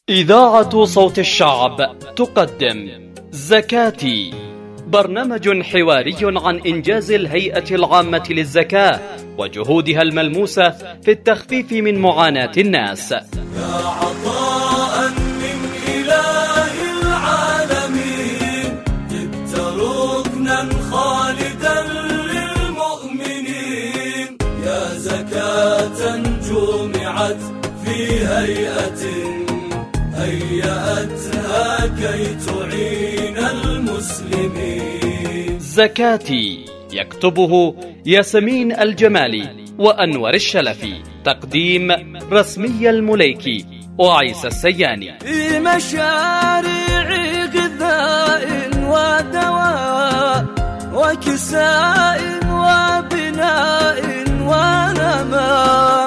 إذاعة صوت الشعب تقدم زكاتي، برنامج حواري عن إنجاز الهيئة العامة للزكاة وجهودها الملموسة في التخفيف من معاناة الناس. يا عطاء من إله العالمين، جبت ركنا خالدا للمؤمنين، يا زكاة جمعت في هيئة هيأتها كي تعين المسلمين. زكاتي يكتبه ياسمين الجمالي وأنور الشلفي، تقديم رسمي المليكي وعيسى السياني. في مشاريع غذاء ودواء وكساء وبناء ونماء،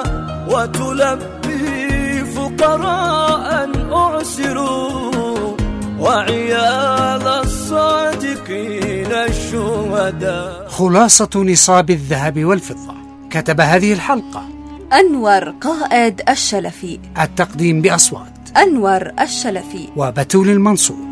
وتلبي فقراء أعسروا وعيال الصادقين الشهداء. خلاصة نصاب الذهب والفضة. كتب هذه الحلقة أنور قائد الشلفي، التقديم بأصوات أنور الشلفي وبتول المنصور.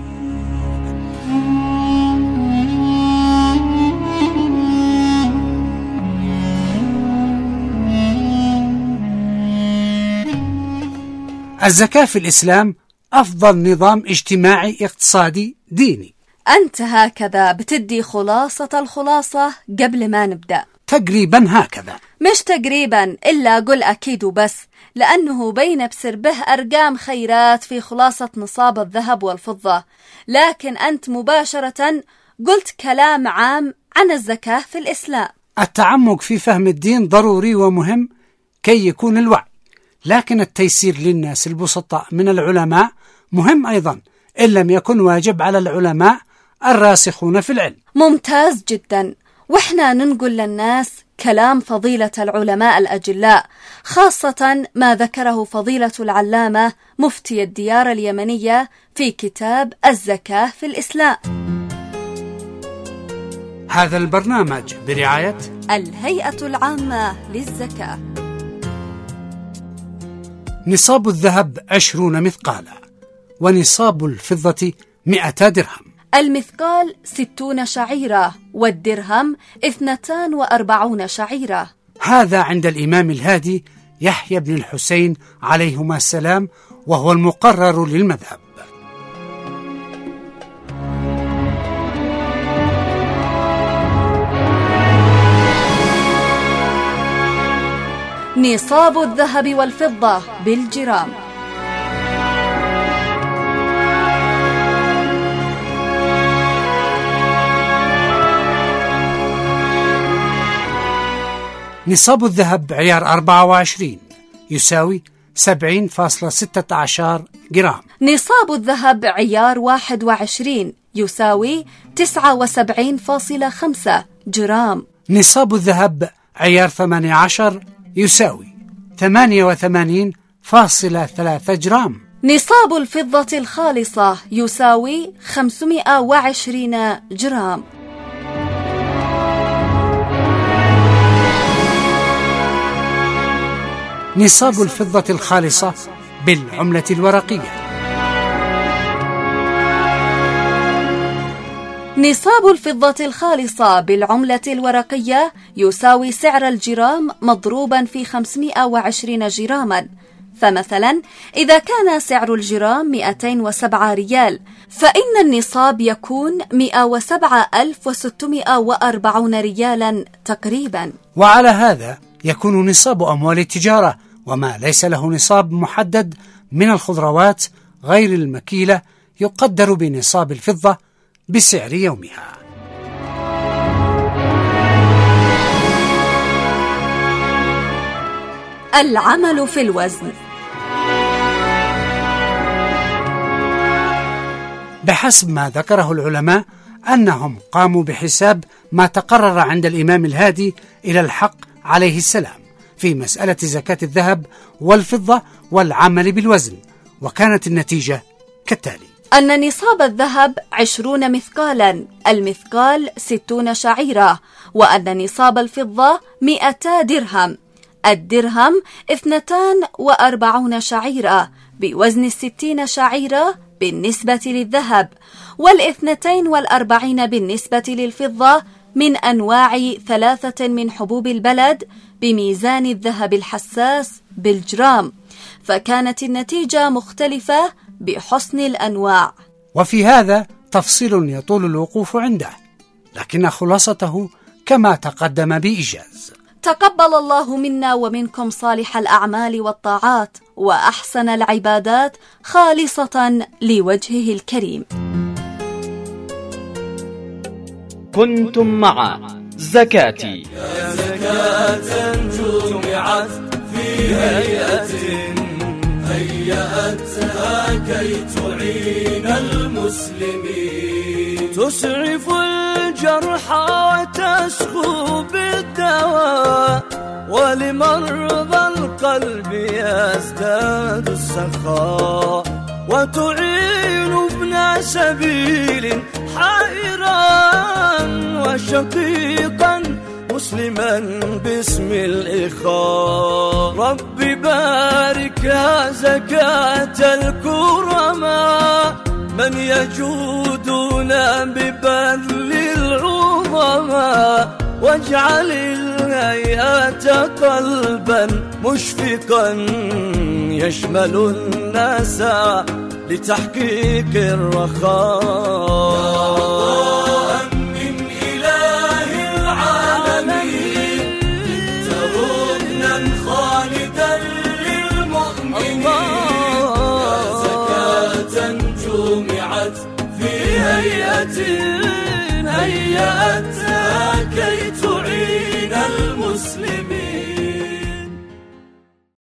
الزكاة في الإسلام أفضل نظام اجتماعي اقتصادي ديني. أنت هكذا بتدي خلاصة الخلاصة قبل ما نبدأ؟ تقريبا هكذا. مش تقريبا، إلا قل أكيد وبس، لأنه بين بسر به أرقام خيرات في خلاصة نصاب الذهب والفضة، لكن أنت مباشرة قلت كلام عام عن الزكاة في الإسلام. التعمق في فهم الدين ضروري ومهم كي يكون الوعي، لكن التيسير للناس البسطاء من العلماء مهم أيضا، إن لم يكن واجب على العلماء الراسخون في العلم. ممتاز جدا، وإحنا ننقل للناس كلام فضيلة العلماء الأجلاء، خاصة ما ذكره فضيلة العلامة مفتي الديار اليمنية في كتاب الزكاة في الإسلام. هذا البرنامج برعاية الهيئة العامة للزكاة. نصاب الذهب 20 مثقالا، ونصاب الفضة 200 درهم. المثقال 60 شعيرة، والدرهم 42 شعيرة. هذا عند الإمام الهادي يحيى بن الحسين عليهما السلام، وهو المقرر للمذهب. نصاب الذهب والفضة بالجرام. نصاب الذهب عيار 24 يساوي 70.16 جرام. نصاب الذهب عيار 21 يساوي 79.5 جرام. نصاب الذهب عيار 18 يساوي 88.3 جرام. نصاب الفضة الخالصة يساوي 520 جرام. نصاب الفضة الخالصة بالعملة الورقية. نصاب الفضة الخالصة بالعملة الورقية يساوي سعر الجرام مضروبا في 520 جراما. فمثلا إذا كان سعر الجرام 207 ريال، فإن النصاب يكون 107,640 ريالا تقريبا. وعلى هذا يكون نصاب أموال التجارة وما ليس له نصاب محدد من الخضروات غير المكيلة يقدر بنصاب الفضة بسعر يومها. العمل في الوزن. بحسب ما ذكره العلماء أنهم قاموا بحساب ما تقرر عند الإمام الهادي إلى الحق عليه السلام في مسألة زكاة الذهب والفضة والعمل بالوزن، وكانت النتيجة كالتالي: أن نصاب الذهب 20 مثقالا، المثقال 60 شعيرة، وأن نصاب الفضة 200 درهم، الدرهم 42 شعيرة بوزن 60 شعيرة بالنسبة للذهب، 42 بالنسبة للفضة، من أنواع 3 من حبوب البلد بميزان الذهب الحساس بالجرام، فكانت النتيجة مختلفة بحسن الأنواع. وفي هذا تفصيل يطول الوقوف عنده، لكن خلاصته كما تقدم بإيجاز. تقبل الله منا ومنكم صالح الأعمال والطاعات وأحسن العبادات خالصة لوجهه الكريم. كنتم مع زكاتي، يا زكاة جمعت في هيئتها كي تعين المسلمين، تسعف الجرحى وتسخو بالدواء، ولمرضى القلب يزداد السخاء، وتعين ابن سبيل حائرا وشقيقا مسلما باسم الإخاء. رب بارك يا زكاة الكرماء، من يجودون ببذل العظماء، واجعل الهيئة قلبا مشفقا يشمل الناس لتحقيق الرخاء. من إله العالمين انت ركنا خالدا للمؤمنين، يا زكاة جمعت في هيئتها كي تعين المسلمين.